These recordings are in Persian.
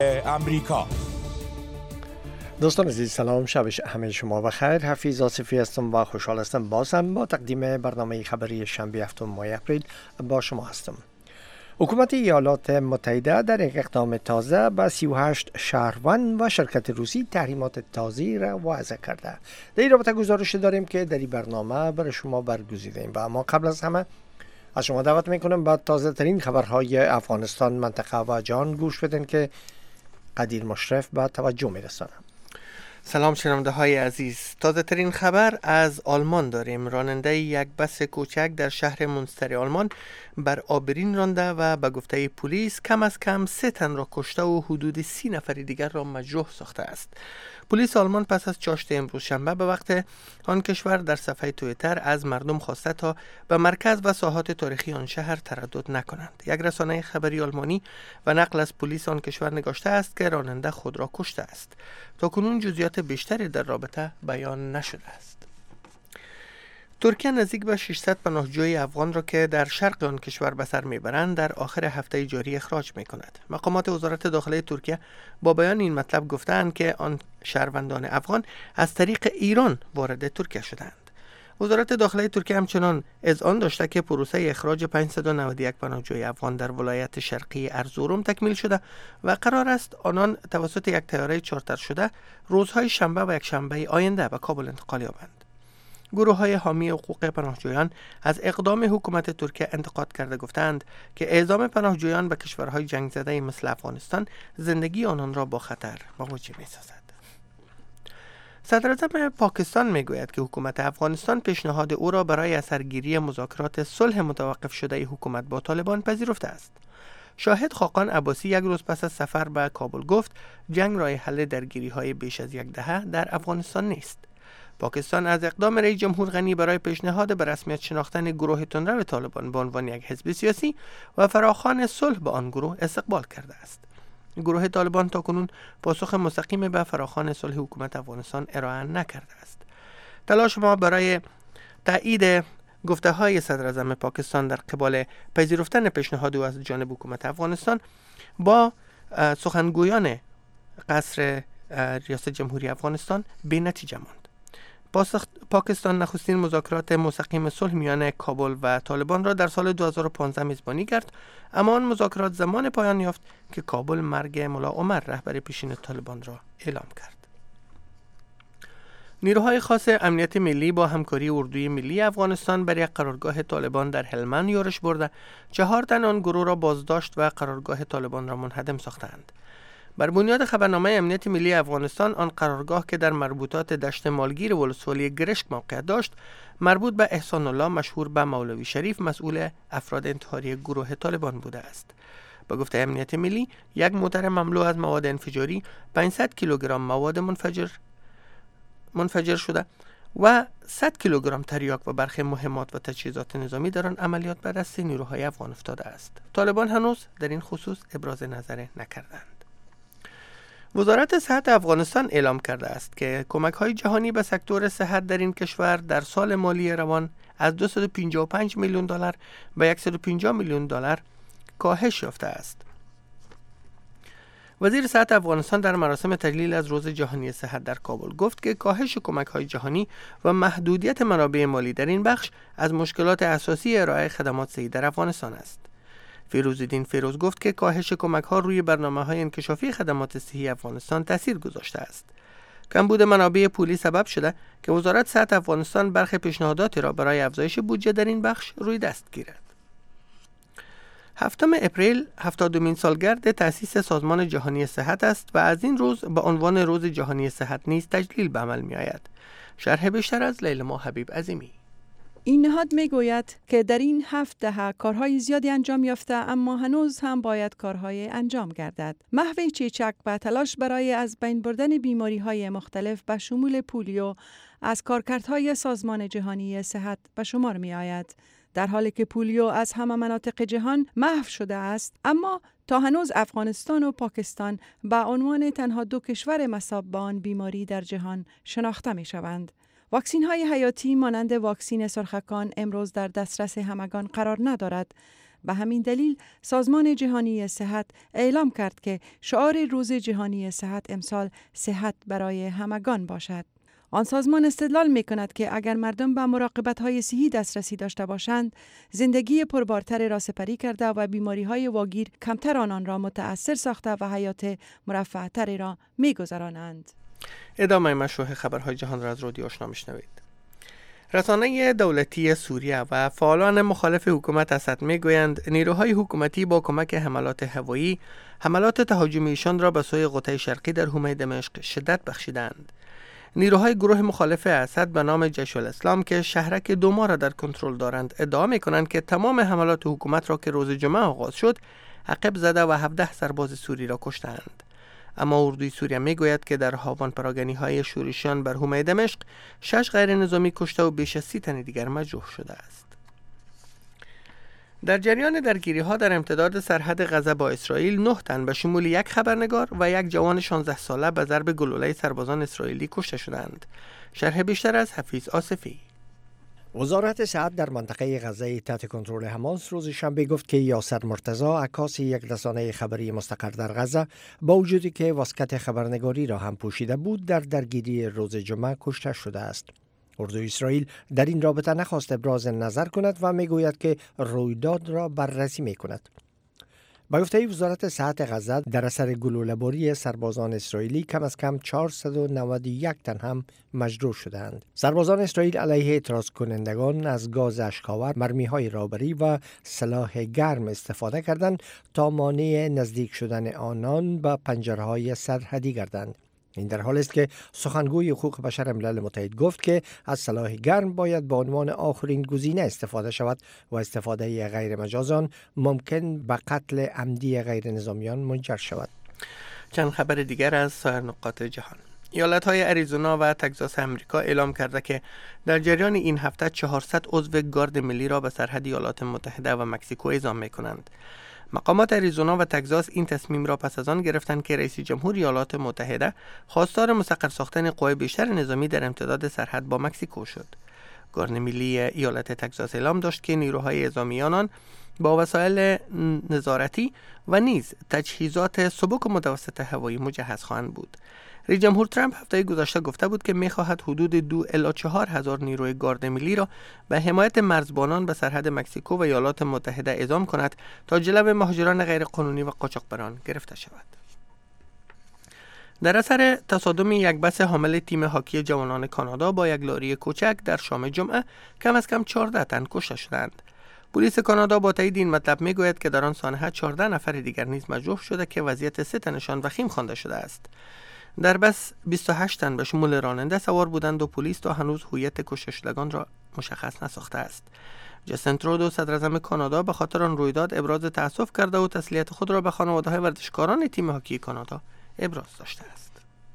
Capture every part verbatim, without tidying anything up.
امریکا. دوستان عزیز سلام، شب همه شما بخیر. حفیظ آصفی هستم و خوشحال هستم بازم با تقدیم برنامه خبری شنبه هفتم ماه اپریل با شما هستم. حکومت ایالات متحده در یک اقدام تازه به سی و هشت شهروند و شرکت روسی تحریمات تازه را وضع کرده. در این رابطه گزارش داریم که در این برنامه برای شما برگزیدیم و اما قبل از همه از شما دعوت میکنم با تازه ترین خبرهای افغانستان، منطقه و جهان گوش بدین که قدیر مشرف به توجه میرسانم. سلام شنونده های عزیز، تازه ترین خبر از آلمان داریم. راننده یک بس کوچک در شهر منستر آلمان بر آبرین رانده و به گفته پلیس کم از کم سه تن را کشته و حدود سی نفر دیگر را مجروح ساخته است. پلیس آلمان پس از چاشت امروز شنبه به وقت آن کشور در صفحه توییتر از مردم خواسته تا به مرکز و ساحات تاریخی آن شهر تردد نکنند. یک رسانه خبری آلمانی و نقل از پلیس آن کشور نگاشته است که راننده خود را کشته است. تا کنون جزئیات بیشتری در رابطه بیان نشده است. ترکیه نزدیک به ششصد پناهجوی افغان را که در شرق آن کشور به سر میبرند در آخر هفته جاری اخراج میکند. مقامات وزارت داخلی ترکیه با بیان این مطلب گفتند که آن شهروندان افغان از طریق ایران وارد ترکیه شدند. وزارت داخلی ترکیه همچنان اذعان داشته که پروسه اخراج پانصد و نود و یک پناهجوی افغان در ولایت شرقی ارزورم تکمیل شده و قرار است آنان توسط یک طیاره چارتر شده روزهای شنبه و یک شنبه آینده به کابل انتقال یابند. گروه های حامی حقوق پناهجویان از اقدام حکومت ترکیه انتقاد کرده گفتند که اعزام پناهجویان به کشورهای جنگ زده مثل افغانستان زندگی آنان را با خطر مواجه می سازد. صدر اعظم پاکستان می گوید که حکومت افغانستان پیشنهاد او را برای اثرگیری مذاکرات صلح متوقف شده حکومت با طالبان پذیرفته است. شاهد خاقان عباسی یک روز پس از سفر به کابل گفت جنگ راه حل درگیری های بیش از یک دهه در افغانستان نیست. پاکستان از اقدام رئیس جمهور غنی برای پیشنهاد به رسمیت شناختن گروه تندرو طالبان به عنوان یک حزب سیاسی و فراخوان صلح به آن گروه استقبال کرده است. گروه طالبان تاکنون پاسخ مستقیم به فراخوان صلح حکومت افغانستان ارائه نکرده است. تلاش ما برای تایید گفته های صدر اعظم پاکستان در قبال پذیرفتن پیشنهاد او از جانب حکومت افغانستان با سخنگویان قصر ریاست جمهوری افغانستان بی نتیجه ماند. پاکستان نخستین مذاکرات مستقیم صلح میان کابل و طالبان را در سال دو هزار و پانزده میزبانی کرد، اما آن مذاکرات زمان پایان یافت که کابل مرگ ملا عمر رهبر پیشین طالبان را اعلام کرد. نیروهای خاص امنیت ملی با همکاری اردوی ملی افغانستان بر یک قرارگاه طالبان در هلمند یورش برده چهار تن آن گروه را بازداشت و قرارگاه طالبان را منهدم ساختند. بر بنیاد خبرنامه امنیت ملی افغانستان آن قرارگاه که در مربوطات دشت مالگیر ولسوالی گرشک موقعیت داشت مربوط به احسان الله مشهور به مولوی شریف مسئول افراد انتحاری گروه طالبان بوده است. با گفته امنیت ملی یک موتر مملو از مواد انفجاری، پانصد کیلوگرم مواد منفجر منفجر شده و صد کیلوگرم تریاک و برخی مهمات و تجهیزات نظامی در آن عملیات به دست نیروهای افغان افتاده است. طالبان هنوز در این خصوص ابراز نظر نکردند. وزارت صحت افغانستان اعلام کرده است که کمک‌های جهانی به سکتور صحت در این کشور در سال مالی روان از دویست و پنجاه و پنج میلیون دلار به صد و پنجاه میلیون دلار کاهش یافته است. وزیر صحت افغانستان در مراسم تجلیل از روز جهانی صحت در کابل گفت که کاهش کمک‌های جهانی و محدودیت منابع مالی در این بخش از مشکلات اساسی ارائه خدمات صحی در افغانستان است. فیروزالدین فیروز گفت که کاهش کمک‌ها روی برنامه‌های انکشافی خدمات صحی افغانستان تاثیر گذاشته است. کمبود منابع پولی سبب شده که وزارت صحت افغانستان برخی پیشنهاداتی را برای افزایش بودجه در این بخش روی دست گیرد. هفتم اپریل هفتادمین سالگرد تأسیس سازمان جهانی صحت است و از این روز به عنوان روز جهانی صحت نیز تجلیل به عمل می‌آید. شرح بیشتر از لیلما حبیب عظیمی. این نهاد می گوید که در این هفت دهه کارهای زیادی انجام یافته اما هنوز هم باید کارهای انجام گردد. محو چیچک و تلاش برای از بین بردن بیماری های مختلف به شمول پولیو از کارکردهای سازمان جهانی صحت به شمار می آید. در حالی که پولیو از همه مناطق جهان محو شده است، اما تا هنوز افغانستان و پاکستان به عنوان تنها دو کشور مصاب به آن بیماری در جهان شناخته می شوند. واکسین های حیاتی مانند واکسین سرخکان امروز در دسترس همگان قرار ندارد به همین دلیل سازمان جهانی صحت اعلام کرد که شعار روز جهانی صحت امسال صحت برای همگان باشد. آن سازمان استدلال می کند که اگر مردم به مراقبت‌های صحی دسترسی داشته باشند، زندگی پربارتر را سپری کرده و بیماری‌های واگیر کمتر آنان را متأثر ساخته و حیات مرفه‌تری را می‌گذرانند. ادامه مشروع خبرهای جهان را از رادیو آشنا میشنوید. رسانه دولتی سوریه و فعالان مخالف حکومت اسد میگویند نیروهای حکومتی با کمک حملات هوایی حملات تهاجمیشان را به سوی قطع شرقی در حومه دمشق شدت بخشیدند. نیروهای گروه مخالف اسد به نام جیش الاسلام که شهرک دوما را در کنترل دارند ادعا می‌کنند که تمام حملات حکومت را که روز جمعه آغاز شد عقب زده و هفده سرباز سوری را کشتند. اما اردوی سوریه میگوید که در هاوان پراگنده‌های شورشیان بر حومه دمشق شش غیر نظامی کشته و بیش از سی تن دیگر مجروح شده است. در جریان درگیری‌ها در امتداد سرحد غزه با اسرائیل نه تن به شمول یک خبرنگار و یک جوان شانزده ساله به ضرب گلوله سربازان اسرائیلی کشته شدند. شرح بیشتر از حفیظ آصفی. وزارت صحت در منطقه غزه تحت کنترل حماس روز شنبه گفت که یاسر مرتضی عکاس یک رسانه خبری مستقر در غزه با وجودی که واسکت خبرنگاری را هم پوشیده بود در درگیری روز جمعه کشته شده است. اردوی اسرائیل در این رابطه نخواست ابراز نظر کند و میگوید که رویداد را بررسی میکند. با گفته وزارت صحت غزه در اثر گلوله‌باری سربازان اسرائیلی کم از کم چهارصد و نود و یک تن هم مجروح شدند. سربازان اسرائیل علیه اعتراض کنندگان از گاز اشک‌آور، مرمی‌های رابری و سلاح گرم استفاده کردند تا مانع نزدیک شدن آنان به پنجره‌های سرحدی گردند. این در حالی است که سخنگوی حقوق بشر ملل متحد گفت که از سلاح گرم باید به عنوان آخرین گزینه استفاده شود و استفاده غیر مجاز آن ممکن به قتل عمدی غیر نظامیان منجر شود. چند خبر دیگر از سایر نقاط جهان. ایالت‌های اریزونا و تگزاس امریکا اعلام کرده که در جریان این هفته چهارصد عضو گارد ملی را به سرحد ایالات متحده و مکزیکو اعزام می‌کنند. مقامات اریزونا و تگزاس این تصمیم را پس از آن گرفتند که رئیس جمهور ایالات متحده خواستار مستقر ساختن قوای بیشتر نظامی در امتداد سرحد با مکزیکو شد. گارد ملی ایالت تگزاس اعلام داشت که نیروهای اعزامی آنان با وسایل نظارتی و نیز تجهیزات سبک و متوسط هوایی مجهز خواهند بود. رئیس جمهور ترامپ هفته گذشته گفته بود که می‌خواهد حدود دو الی چهار هزار نیروی گارد ملی را به حمایت مرزبانان به سرحد مکزیکو و ایالات متحده اعزام کند تا جلب مهاجران غیرقانونی و قاچاقبران گرفته شود. در اثر تصادم یک بس حامل تیم هاکی جوانان کانادا با یک لاری کوچک در شام جمعه کم از کم چهارده تن کشته شدند. پلیس کانادا با تایید این مطلب میگوید که در آن سانحه چهارده نفر دیگر نیز مجروح شده که وضعیت سه تنشان وخیم خوانده شده است. در بس بیست و هشت تن به شمول راننده سوار بودند و پلیس تا هنوز هویت کشته شدگان را مشخص نساخته است. جاستین ترودو صدراعظم کانادا به خاطر آن رویداد ابراز تأسف کرده و تسلیت خود را به خانواده‌های ورزشکاران تیم هاکی کانادا ابراز داشته است.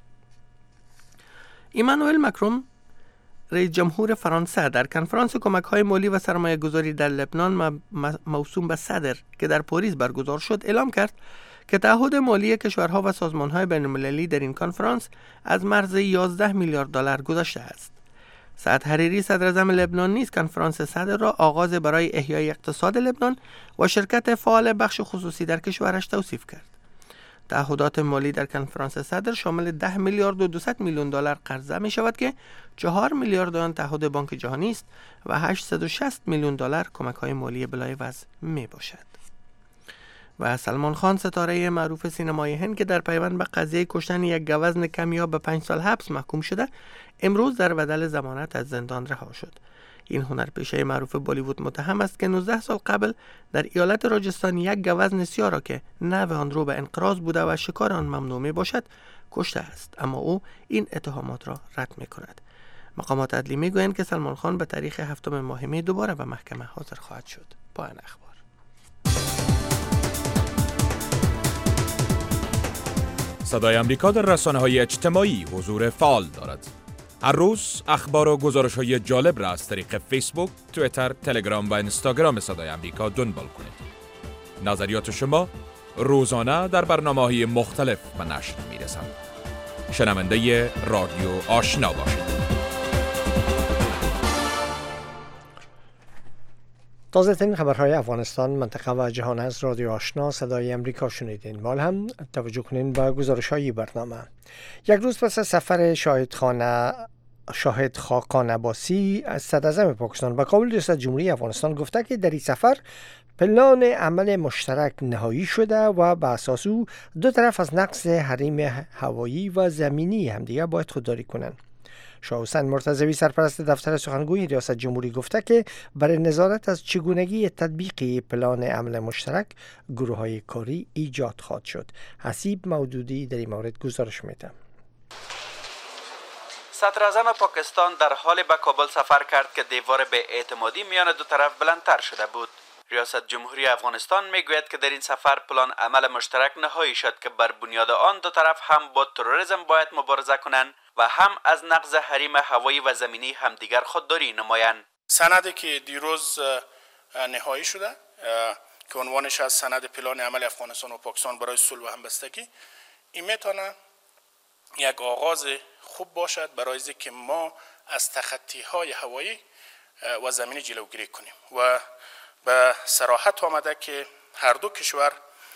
ایمانوئل مکرون رئیس جمهور فرانسه در کنفرانس کمک‌های مالی و سرمایه‌گذاری در لبنان موسوم به صدر که در پاریس برگزار شد اعلام کرد که تعهد مالی کشورها و سازمان‌های بین‌المللی در این کنفرانس از مرز یازده میلیارد دلار گذشته است. سعد حریری صدراعظم لبنان نیز کنفرانس صدر را آغاز برای احیای اقتصاد لبنان و شرکت فعال بخش خصوصی در کشورش توصیف کرد. تعهدات مالی در کنفرانس صدر شامل ده میلیارد و دویست میلیون دلار قرضه می شود که چهار میلیارد آن تعهد بانک جهانی است و هشتصد و شصت میلیون دلار کمک‌های مالی بلایوز می باشد. و سلمان خان ستاره معروف سینمای هند که در پیوند به قضیه کشتن یک گوزن کمیاب به پنج سال حبس محکوم شده امروز در بدل ضمانت از زندان رها شد. این هنرپیشه معروف بالیوود متهم است که نوزده سال قبل در ایالت راجستان یک گوزن سیاه را که نوع آن رو به انقراض بوده و شکار آن ممنوع می باشد کشته است، اما او این اتهامات را رد می کند. مقامات عدلی می گویند که سلمان خان به تاریخ هفتم ماه می دوباره به محکمه حاضر خواهد شد. پایان اخبار. صدای امریکا در رسانه‌های اجتماعی حضور فعال دارد. هر روز اخبار و گزارش‌های جالب را از طریق فیسبوک، توییتر، تلگرام و اینستاگرام صدای امریکا دنبال کنید. نظریات شما روزانه در برنامه‌های مختلف به نشر می‌رسند. شنونده رادیو آشنا باشید. تازه ترین خبرهای افغانستان، منطقه و جهان از رادیو آشنا صدای امریکا شنیدین. مال هم توجه کنین به گزارش های برنامه. یک روز پس از سفر شاهدخانه شاهد خاقان عباسی از صدراعظم پاکستان به کابل، ریاست جمهوری افغانستان گفته که در این سفر پلان عمل مشترک نهایی شده و به اساس او دو طرف از نقض حریم هوایی و زمینی همدیگر باید خودداری کنند. شاه حسین مرتضوی سرپرست دفتر سخنگوی ریاست جمهوری گفته که برای نظارت از چگونگی تطبیق پلان عمل مشترک گروه‌های کاری ایجاد خواهد شد. حسیب مودودی در این مورد گزارش میده. صدراعظم پاکستان در حال به کابل سفر کرد که دیوار به اعتمادی میان دو طرف بلندتر شده بود. ریاست جمهوری افغانستان میگوید که در این سفر پلان عمل مشترک نهایی شد که بر بنیاد آن دو طرف هم با تروریسم باید مبارزه کنند و هم از نقض حریم هوایی و زمینی همدیگر خودداری نمایند. سندی که دیروز نهایی شده که عنوانش از سند پلان عمل افغانستان و پاکستان برای صلح و همبستگی، این میتونه یک آغاز خوب باشد برای اینکه ما از تخطی های هوایی و زمینی جلوگیری کنیم و به صراحت آمده که هر دو کشور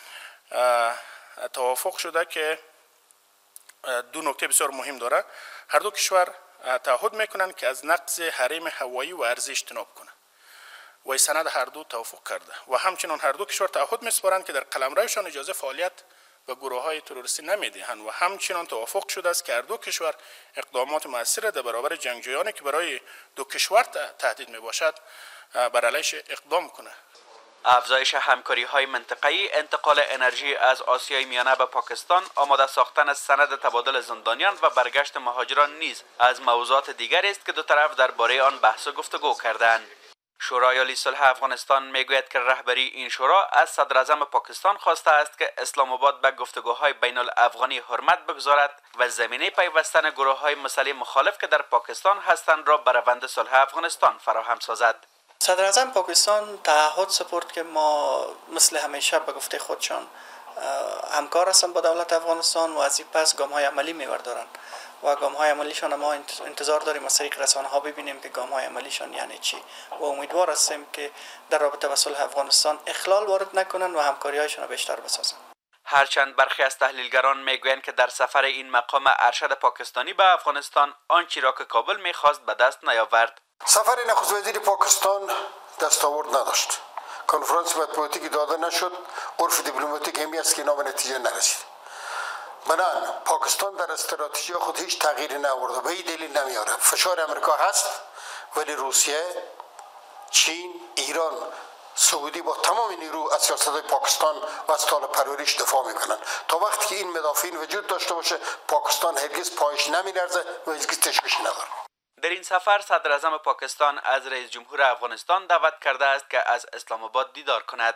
توافق شده که دو نکته بسیار مهم داره. هر دو کشور تعهد میکنن که از نقض حریم هوایی و ارضی اجتناب کنند و این سند هر دو توافق کرده و همچنین هر دو کشور تعهد میسپارند که در قلمروشان اجازه فعالیت و گروه های تروریستی نمیدهند و همچنین توافق شده است که هر دو کشور اقدامات مؤثر در برابر جنگجویانی که برای دو کشور تهدید میباشد بر علیهش اقدام کنه. افزایش همکاری های منطقه‌ای، انتقال انرژی از آسیای میانه به پاکستان، آماده ساختن سند تبادل زندانیان و برگشت مهاجران نیز از موضوعات دیگری است که دو طرف درباره آن بحث و گفتگو کردند. شورای عالی صلح افغانستان میگوید که رهبری این شورا از صدراعظم پاکستان خواسته است که اسلام آباد به گفتگوهای بین الافغانی حرمت بگذارد و زمینه پیوستن گروه‌های مسلح مخالف که در پاکستان هستند را بر روند صلح افغانستان فراهم سازد. صدراعظم پاکستان تعهد سپرد که ما مثل همیشه به گفته خودشان همکار هستند با دولت افغانستان و از این پس گام‌های عملی می‌بردارند و گام‌های عملیشان ما انتظار داریم از طریق رسانه‌ها ببینیم که گام‌های عملیشان یعنی چی و امیدوار هستیم که در رابطه با صلح افغانستان اخلال وارد نکنند و همکاری‌هایشان را بیشتر بسازند. هرچند برخی از تحلیلگران میگویند که در سفر این مقام ارشد پاکستانی به افغانستان آنچه را که کابل می‌خواست به دست نیاورد. سفر نخست وزیر پاکستان دستاورد نداشت. کنفرانس مطبوعاتی که داده نشد، عرف دیپلماتیک همی است که نام نتیجه نرسید. بنابراین پاکستان در استراتژی خود هیچ تغییری نآورده. به این دلیل نمیاره. فشار امریکا هست ولی روسیه، چین، ایران، سعودی با تمام نیرو از سیاست پاکستان و از طال پرورش دفاع میکنن. تا وقتی که این مدافعین وجود داشته باشه پاکستان هرگز پایش نمیلرزه و هرگز تشویشی نداره. در این سفر صدراعظم پاکستان از رئیس جمهور افغانستان دعوت کرده است که از اسلام آباد دیدار کند.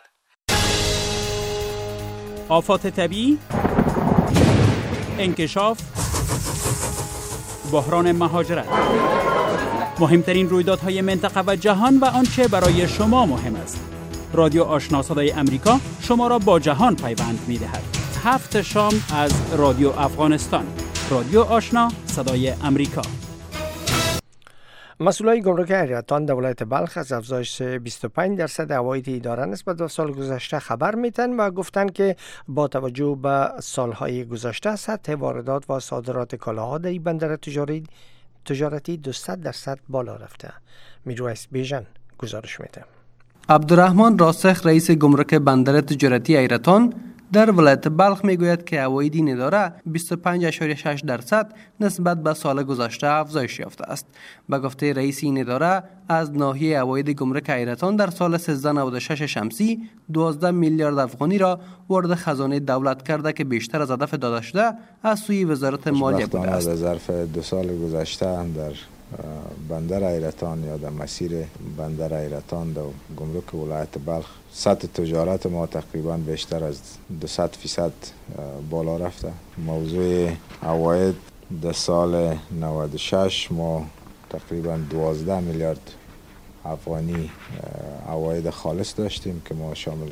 آفات طبیعی، انکشاف، بحران مهاجرت، مهمترین رویدادهای منطقه و جهان و آنچه برای شما مهم است. رادیو آشنا صدای امریکا شما را با جهان پیوند می‌دهد. هفت شام از رادیو افغانستان. رادیو آشنا صدای امریکا. مسئولای گمرک ایرتان در ولایت بلخ از افزایش بیست و پنج درصد عواید اداره نسبت به سال گذشته خبر میتن و گفتن که با توجه به سالهای گذشته سطح واردات و صادرات کالاها در بندر تجاری تجارتی دویست درصد بالا رفته. میرویس بیژن گزارش میده. عبدالرحمن راسخ رئیس گمرک بندر تجارتی ایرتان در ولایت بلخ میگوید که عواید این اداره بیست و پنج ممیز شش درصد نسبت به سال گذشته افزایش یافته است. به گفته رئیس این اداره از ناحیه عواید گمرک ایرتان در سال سیزده نود و شش شمسی دوازده میلیارد افغانی را وارد خزانه دولت کرده که بیشتر از هدف داده شده از سوی وزارت مالیه بوده است. در ظرف دو سال گذشته در بندر ایرتان یا در مسیر بندر ایرتان در گمرک ولایت بلخ سطح تجارت ما تقریبا بیشتر از دویست فیصد بالا رفته. موضوع عواید در سال نود و شش ما تقریبا دوازده میلیارد افغانی عواید خالص داشتیم که ما شامل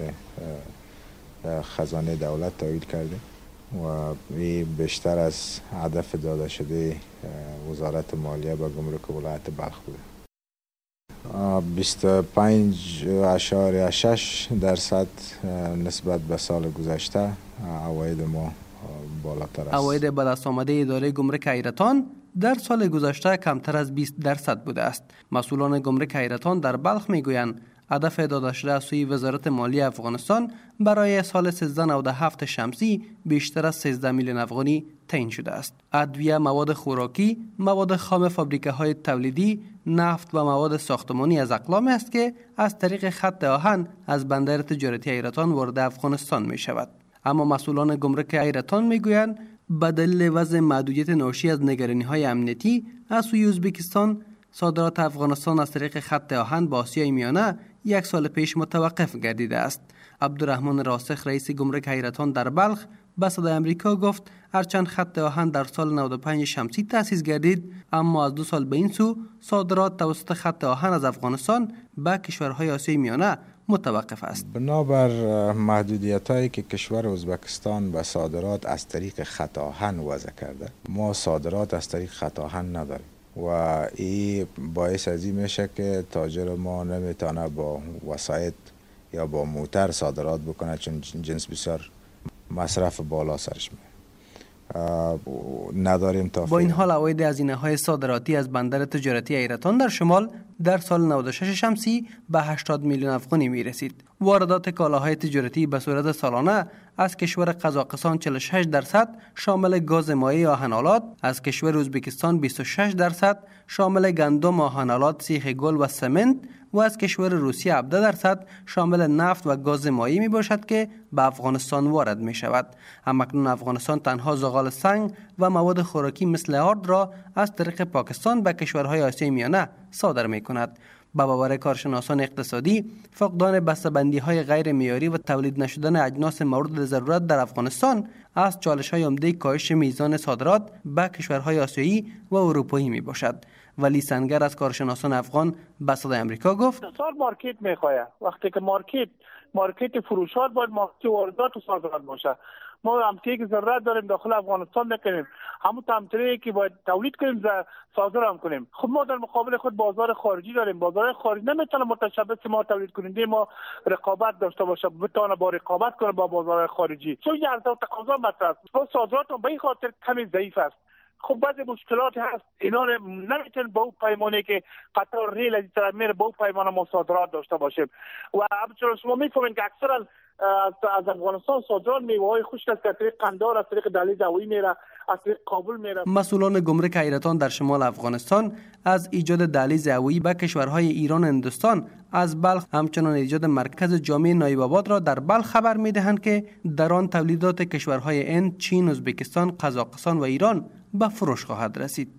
خزانه دولت تایید کردیم و این بیشتر از هدف داده شده وزارت مالیه به گمرک ولایت بلخ بوده. بیست و پنج اشاره شش درصد نسبت به سال گذشته عواید ما بالاتر است. عواید به دست آمده اداره گمرک حیرتان در سال گذشته کمتر از بیست درصد بوده است. مسئولان گمرک حیرتان در بلخ میگویند هدف داده شده از سوی وزارت مالی افغانستان برای سال سیزده نود و هفت شمسی بیشتر از سیزده میلیون افغانی تعیین شده است. ادویه، مواد خوراکی، مواد خام فابریکه های تولیدی، نفت و مواد ساختمانی از اقلام است که از طریق خط آهن از بندر تجارتی حیرتان وارد افغانستان می شود. اما مسئولان گمرک حیرتان می گویند به دلیل وضع محدودیت ناشی از نگرانی های امنیتی از سوی ازبکستان، صادرات افغانستان از طریق خط آهن به آسیای میانه یک سال پیش متوقف گردیده است. عبدالرحمن راسخ رئیس گمرک حیرتان در بلخ به صدای آمریکا گفت هرچند خط آهن در سال نود و پنج شمسی تأسیس گردید، اما از دو سال به این سو صادرات توسط خط آهن از افغانستان به کشورهای آسیای میانه متوقف است. بنابر محدودیت‌هایی که کشور ازبکستان به صادرات از طریق خط آهن وضع کرده، ما صادرات از طریق خط آهن نداریم و این باعث از این میشه که تاجر ما نمیتونه با وسایط یا با موتر صادرات بکنه، چون جنس بسیار مصرف بالا سرش میاد. نداریم تا با این حال عواید هزینه‌های صادراتی از بندر تجارتی حیرتان در شمال در سال نود و شش شمسی به هشتاد میلیون افغانی می رسید. واردات کالاهای تجارتی به صورت سالانه از کشور قزاقستان چهل و شش درصد شامل گاز مایع آهن‌آلات، از کشور ازبکستان بیست و شش درصد شامل گندم، آهن‌آلات، سیخ گل و سمنت و از کشور روسیه هفده درصد شامل نفت و گاز مایع می باشد که به افغانستان وارد می شود. همکنون افغانستان تنها زغال سنگ و مواد خوراکی مثل آرد را از طریق پاکستان به کشورهای آسیای میانه صادر می کند. با باور کارشناسان اقتصادی، فقدان بسته‌بندی‌های غیر معیاری و تولید نشدن اجناس مورد ضرورت در افغانستان از چالش‌های عمده کاهش میزان صادرات به کشورهای آسیایی و اروپایی میباشد. ولی سنگر از کارشناسان افغان به صدای آمریکا گفت بسیار مارکت میخواد. وقتی که مارکت مارکت فروشات باید مارکت واردات و صادرات باشه. ما همتی که ضرورت داریم داخل افغانستان نکنیم، همون تمطری که باید تولید کنیم صادر هم کنیم. خب ما در مقابل خود بازار خارجی داریم. بازار خارجی نمیتونه متشبث ما تولید کننده ما رقابت داشته باشه، بتونه با رقابت کنه با بازار خارجی، چون یه عرضه و تقاضا مطرح است. با صادرات هم به این خاطر کمی ضعیف است. خب بعضی مشکلات هست، اینا نمیتونن با اون پیمانه که قطار ریل از طرف میره با اون پیمانه ما صادرات داشته باشیم. و همچنین شما میفهمین که اکثرا از افغانستان صادرات میوه‌های خشک از طریق قندهار از طریق دهلیز هوایی میره، از طریق کابل میره. مسئولان گمرک حیرتان در شمال افغانستان از ایجاد دهلیز هوایی به کشورهای ایران و هندوستان از بلخ، همچنان ایجاد مرکز جامع نایب آباد را در بلخ خبر میدهند که در آن تولیدات کشورهای هند، چین، ازبکستان، قزاقستان و ایران به فروش خواهد رسید.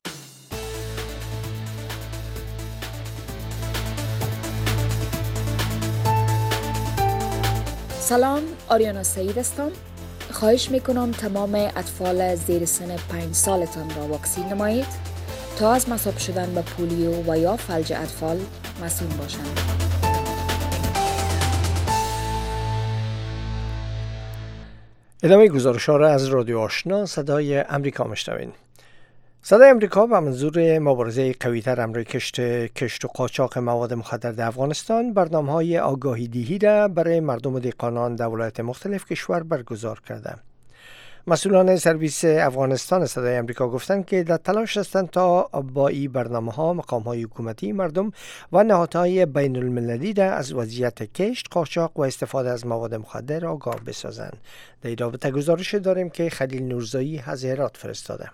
سلام، آریانا سعید هستم. خواهش میکنم تمام اطفال زیر سن پنج سالتان را واکسین نمایید تا از مصاب شدن به پولیو و یا فلج اطفال مسئول باشند. ادامه گزارش ها را از رادیو آشنا صدای امریکا میشنوین. صدای امریکا به منظور مبارزه قوی‌تر امر کشت کشت و قاچاق مواد مخدر در افغانستان برنامه‌های آگاهی دهی را برای مردم و دهقانان در ولایات مختلف کشور برگزار کرده. مسئولان سرویس افغانستان صدای امریکا گفتند که در تلاش هستند تا با این برنامه‌ها مقام‌های حکومتی، مردم و نهادهای بین المللی را از وضعیت کشت، قاچاق و استفاده از مواد مخدر آگاه بسازند. در این رابطه گزارش داریم که خلیل نورزایی از هرات فرستاده.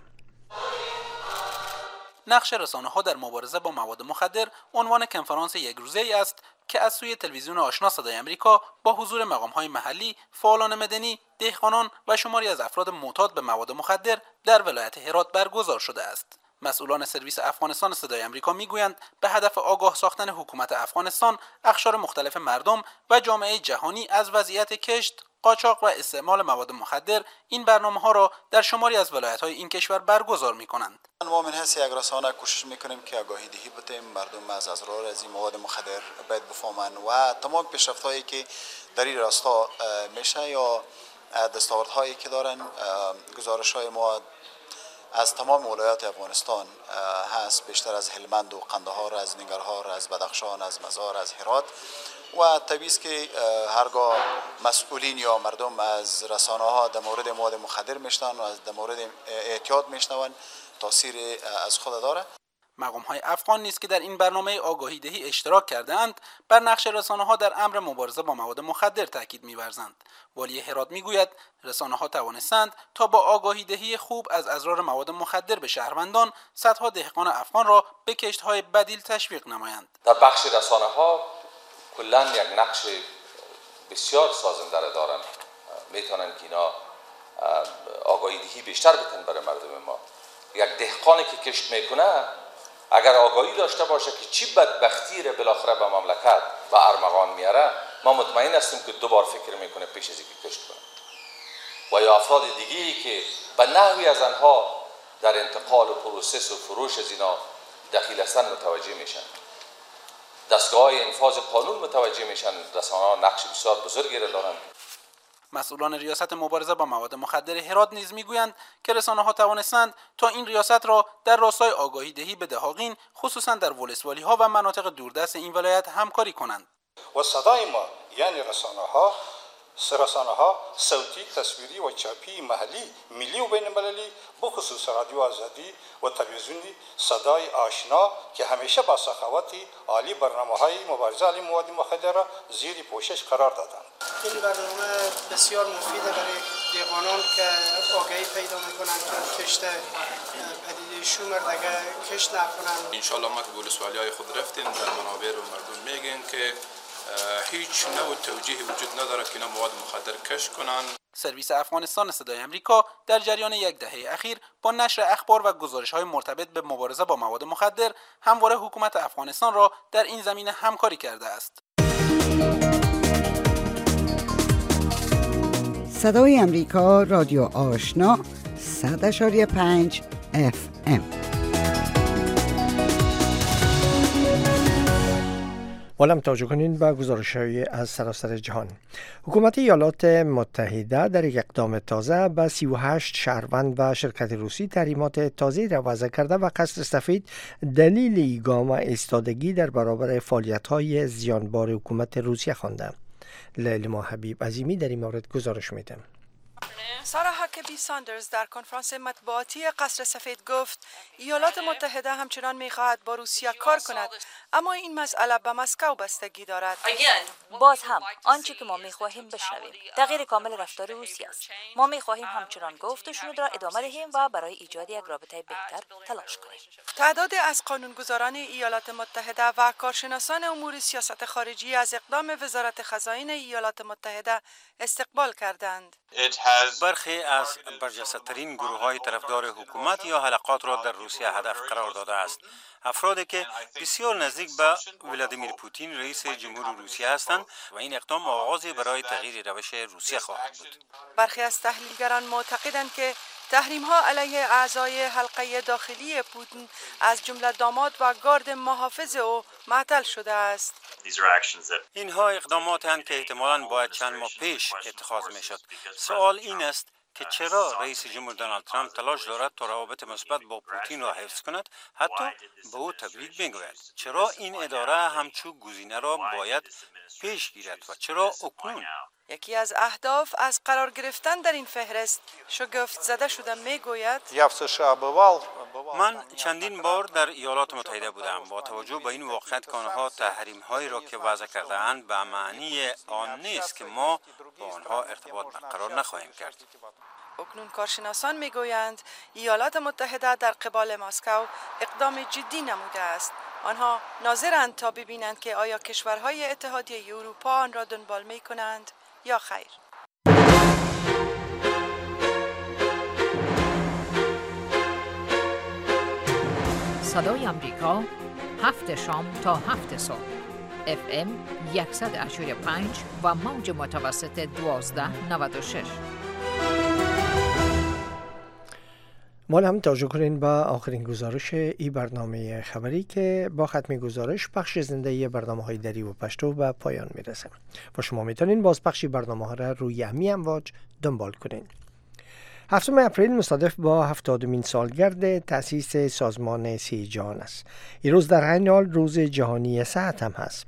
نقش رسانه‌ها در مبارزه با مواد مخدر عنوان کنفرانس یک روزه‌ای است که از سوی تلویزیون آشنا صدای آمریکا با حضور مقام‌های محلی، فعالان مدنی، دهقانان و شماری از افراد معتاد به مواد مخدر در ولایت هرات برگزار شده است. مسئولان سرویس افغانستان صدای آمریکا میگویند به هدف آگاه ساختن حکومت افغانستان، اقشار مختلف مردم و جامعه جهانی از وضعیت کشت، قاچاق و استعمال مواد مخدر این برنامه‌ها را در شماری از ولایت‌های این کشور برگزار می‌کنند. ما من حیث یک رسانه کوشش می‌کنیم که آگاهی دهی بتیم، مردم از اضرار از این مواد مخدر باید بفهمند و تمام پیشرفت‌هایی که در این راستا میشه یا دستاوردهایی که دارن، گزارش‌های ما از تمام ولایات افغانستان هست، بیشتر از هلمند و قندهار، از ننگرهار، از بدخشان، از مزار، از هرات. و طبیعی است که هرگاه مسئولین یا مردم از رسانه ها در مورد مواد مخدر میشنون و از در مورد اعتیاد میشنون، تاثیر از خود داره. مقام های افغان نیز که در این برنامه آگاهی دهی اشتراک کرده‌اند، بر نقش رسانه ها در امر مبارزه با مواد مخدر تاکید می‌ورزند. والی هرات میگوید رسانه ها توانستند تا با آگاهی دهی خوب از اضرار مواد مخدر به شهروندان، صدها دهقان افغان را به کشت‌های بدیل تشویق نمایند. در بخش رسانه ها کلاً یک نقش بسیار سازنده را دارند. میتونن که اینا آگاهی دهی بیشتر بکنن برای مردم ما. یک دهقانی که کشت میکنه اگر آگاهی داشته باشه که چی بدبختی را بالاخره به مملکت و ارمغان میاره، ما مطمئن هستیم که دوبار فکر میکنه پیش از اینکه کشت کنه. و یا افراد دیگه‌ای که به نحوی از آنها در انتقال و پروسس و فروش از اینا دخیل هستن متوجه میشن. دستگاه انفاذ قانون متوجه میشن. رسانه‌ها نقش بسیار بزرگی را دارند. مسئولان ریاست مبارزه با مواد مخدر هرات نیز میگویند که رسانه‌ها توانستند تا این ریاست را در راستای آگاهی دهی به دهاقین، خصوصا در ولسوالی‌ها و مناطق دوردست این ولایت همکاری کنند. و صدای ما یعنی رسانه‌ها رسانه‌ها صوتی، تصویری و چاپی محلی، ملی و بین‌المللی، بخصوص رادیو آزادی و تلویزیونی صدای آشنا که همیشه با سخاوتی عالی برنامه‌های مبارزه علیه مواد مخدر را زیر پوشش قرار دادند. این برنامه بسیار مفیده برای دهقانان که آگاهی پیدا میکنند که کشت پدیده شومر دیگه کشت نکنند. انشالله ما که ولسوالی‌های خود رفتیم در منابر و مردم میگن که هیچ نوع توجیهی وجود نداره که اینا مواد مخدر کشف کنن. سرویس افغانستان صدای آمریکا در جریان یک دهه اخیر با نشر اخبار و گزارش‌های مرتبط به مبارزه با مواد مخدر همواره حکومت افغانستان را در این زمینه همکاری کرده است. صدای آمریکا رادیو آشنا صد و پنج اف ام. حالا توجه کنین به گزارش‌های از سراسر جهان. حکومت ایالات متحده در یک اقدام تازه به سی و هشت شهروند و شرکت روسی تحریمات تازه را وضع کرده و قصر سفید دلیل اقامه ایستادگی در برابر فعالیت‌های زیانبار حکومت روسیه خوانده. لیلا حبیب عظیمی در این مورد گزارش میده. سارا هاکبی ساندرز در کنفرانس مطبوعاتی قصر سفید گفت ایالات متحده همچنان می‌خواهد با روسیه کار کند، اما این مسئله به مسکو بستگی دارد. باز هم آنچه که ما می‌خواهیم بشنویم تغییر کامل رفتار روسیه است. ما می‌خواهیم همچنان گفت و شنود را ادامه دهیم و برای ایجاد یک رابطه بهتر تلاش کنیم. تعداد از قانونگذاران ایالات متحده و کارشناسان امور سیاست خارجی از اقدام وزارت خزائن ایالات متحده استقبال کردند. برخی از برجسته‌ترین گروه‌های طرفدار حکومت یا حلقات را در روسیه هدف قرار داده است. افرادی که بسیار نزدیک به ولادیمیر پوتین رئیس جمهور روسیه هستند و این اقدام آغازی برای تغییر روش روسیه خواهد بود. برخی از تحلیلگران معتقدند که تحریم‌ها علیه اعضای حلقه داخلی پوتین از جمله داماد و گارد محافظ او معطل شده است. اینها اقداماتی هستند که احتمالاً باید چند ماه پیش اتخاذ می‌شد. سوال این است که چرا رئیس جمهور دونالد ترامپ تلاش دارد تا روابط مثبت با پوتین را حفظ کند، حتی به او تبریک میگوید؟ چرا این اداره همچون گزینه را باید پیش گیرد و چرا اکنون؟ یکی از اهداف از قرار گرفتن در این فهرست شگفت زده شده میگوید من چندین بار در ایالات متحده بودم. با توجه به این واقعیت که آنها تحریم هایی را که وضع کرده اند به معنی آن نیست که ما با آنها ارتباط برقرار نخواهیم کرد. اکنون کارشناسان میگویند ایالات متحده در قبال مسکو اقدام جدی نموده است. آنها ناظرند تا ببینند که آیا کشورهای اتحادیه اروپا آن را دنبال می کنند یا خیر. صدای آمریکا هفت شام تا هفت صبح اف ام صد و پنج و موج متوسط دوازده نود و شش. ما هم توجه کنین به آخرین گزارش ای برنامه خبری که با ختم گزارش بخش زنده برنامه های دری و پشتو به پایان میرسه. و شما میتونین باز بخشی برنامه ها را روی همی امواج دنبال کنین. هفتم اپریل مصادف با هفتادمین سالگرد تأسیس سازمان صحی جهان است. این روز در عین حال روز جهانی صحت هم هست.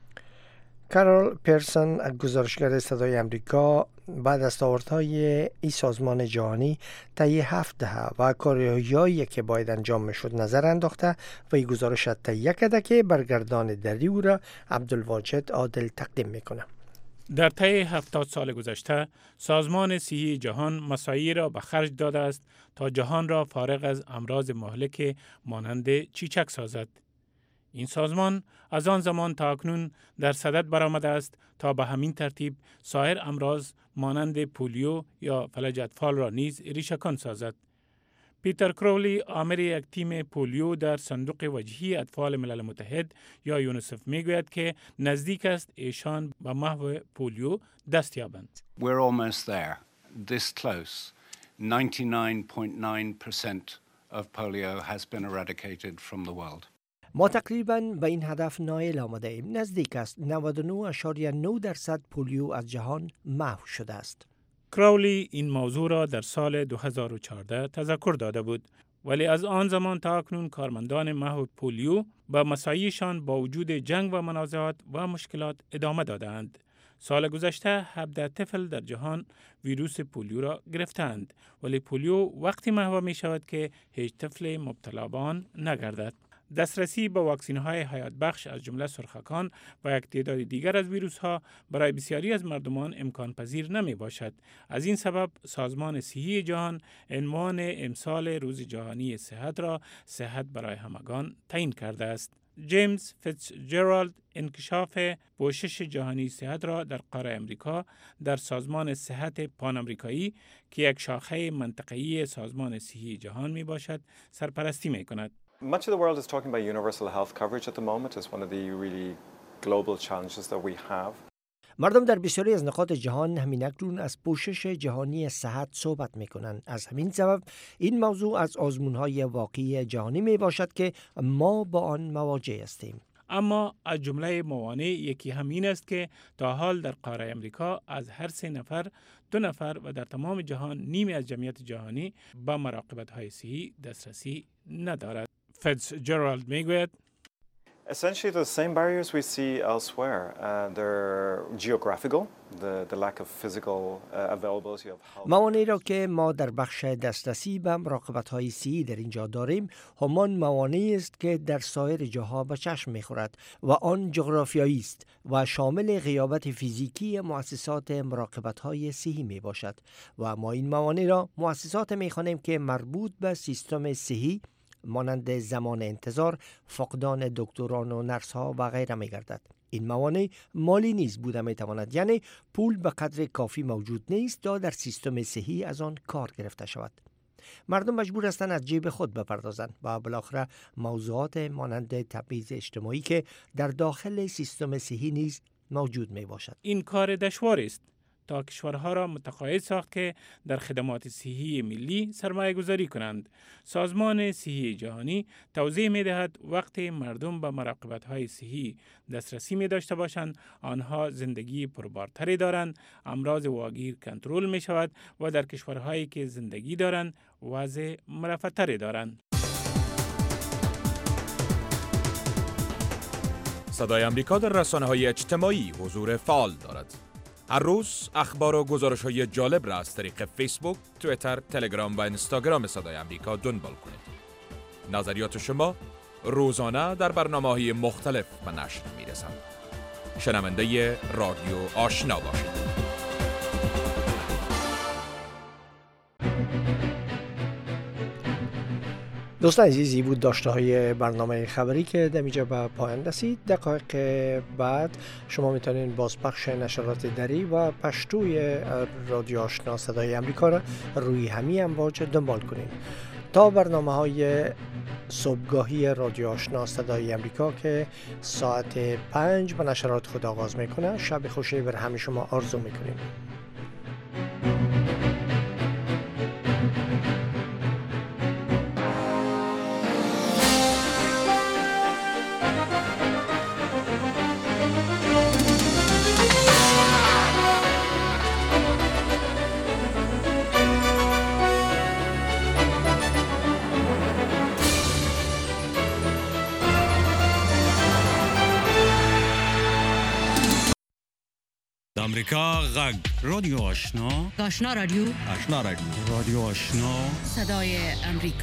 کارول پیرسون، گزارشگر صدای امریکا، بعد از دستاوردهای این سازمان جهانی طی هفت دهه و کارهایی که باید انجام میشد نظر انداخته و این گزارش تهیه کرده که برگردان دری او را عبدالواجد عادل تقدیم میکنه. در طی هفتاد سال گذشته سازمان صحی جهان مساعی را به خرج داده است تا جهان را فارغ از امراض مهلک مانند چیچک سازد. این سازمان از آن زمان تا اکنون در صدد برآمده است تا به همین ترتیب سایر امراض مانند پولیو یا فلج اطفال را نیز ریشه‌کن سازد. پیتر کرولی، آمر یک تیم پولیو در صندوق وجهی اطفال ملل متحد یا یونیسف میگوید که نزدیک است ایشان به محو پولیو دست یابند. We're almost there. This close. ninety-nine point nine percent of polio has been eradicated from the world. ما تقریباً به این هدف نائل آمده ایم. نزدیک است. نود و نه ممیز نه درصد پولیو از جهان محو شده است. کراولی این موضوع را در سال دو هزار و چهارده تذکر داده بود، ولی از آن زمان تا اکنون کارمندان محو پولیو به مساعیشان با وجود جنگ و منازعات و مشکلات ادامه دادند. سال گذشته هفده طفل در جهان ویروس پولیو را گرفتند، ولی پولیو وقتی محو می شود که هیچ طفل مبتلا به آن نگردد. دسترسی به واکسین‌های حیات بخش از جمله سرخکان و یک تعداد دیگر از ویروس‌ها برای بسیاری از مردمان امکان پذیر نمی باشد. از این سبب سازمان صحی جهان عنوان امسال روز جهانی صحت را صحت برای همگان تعیین کرده است. جیمز فیتزجرالد انکشاف پوشش جهانی صحت را در قاره امریکا در سازمان صحت پان امریکایی که یک شاخه منطقه‌ای سازمان صحی جهان می باشد سرپرستی می کند. Much of the world is talking about universal health coverage at the moment. It's one of the really global challenges that we have. مردم در بسیاری از نقاط جهان همین‌اکنون از پوشش جهانی صحت صحبت می‌کنند. از همین سبب این موضوع از آزمون‌های واقعی جهانی میباشد که ما با آن مواجه هستیم. اما از جمله موانع یکی همین است که تا حال در قاره امریکا از هر سه نفر دو نفر و در تمام جهان نیمی از جمعیت جهانی به مراقبت‌های صحی دسترسی ندارد. فیتزجرالد میگوید Essentially, the same barriers we see elsewhere. Uh, they're geographical, the, the lack of physical uh, availability of health. موانعی را که ما در بخش دسترسی به مراقبت‌های صحی در اینجا داریم، همان موانعی است که در سایر جاها به چشم می‌خورد و آن جغرافیایی است و شامل غیابت فیزیکی مؤسسات مراقبت‌های صحی میباشد و ما این موانع را مؤسسات می‌خوانیم که مربوط به سیستم صحی مانند زمان انتظار، فقدان دکتران و نرس ها و غیره می گردد. این موانع مالی نیز بوده می تواند، یعنی پول به قدر کافی موجود نیست تا در سیستم صحی از آن کار گرفته شود. مردم مجبور هستند از جیب خود بپردازند و بالاخره موضوعات مانند تبعیض اجتماعی که در داخل سیستم صحی نیز موجود می باشد. این کار دشواری است تا کشورها را متقاعد ساخت که در خدمات صحی ملی سرمایه گذاری کنند. سازمان صحی جهانی توضیح می دهد وقتی مردم به مراقبت های صحی دسترسی می داشته باشند، آنها زندگی پربارتری دارند، امراض واگیر کنترل می شود و در کشورهایی که زندگی دارند وضع مرفه‌تری دارند. صدای امریکا در رسانه‌های اجتماعی حضور فعال دارد. هر روز اخبار و گزارش‌های جالب را از طریق فیسبوک، توییتر، تلگرام و اینستاگرام صدای امریکا دنبال کنید. نظریات شما روزانه در برنامه‌های مختلف به نشر می‌رسند. شنونده رادیو آشنا باشید. دوستان عزیزی بود داشته های برنامه خبری که در اینجا به پایان رسید. دقایق بعد شما میتونید بازپخش نشرات دری و پشتوی رادیو آشنا صدای امریکا را روی همین امواج دنبال کنید. تا برنامه های صبحگاهی رادیو آشنا صدای امریکا که ساعت پنج به نشرات خود آغاز میکنه، شب خوشی بر همه شما آرزو میکنیم. آمریکا غږ رادیو آشنا آشنا رادیو آشنا رادیو رادیو آشنا صدای امریکا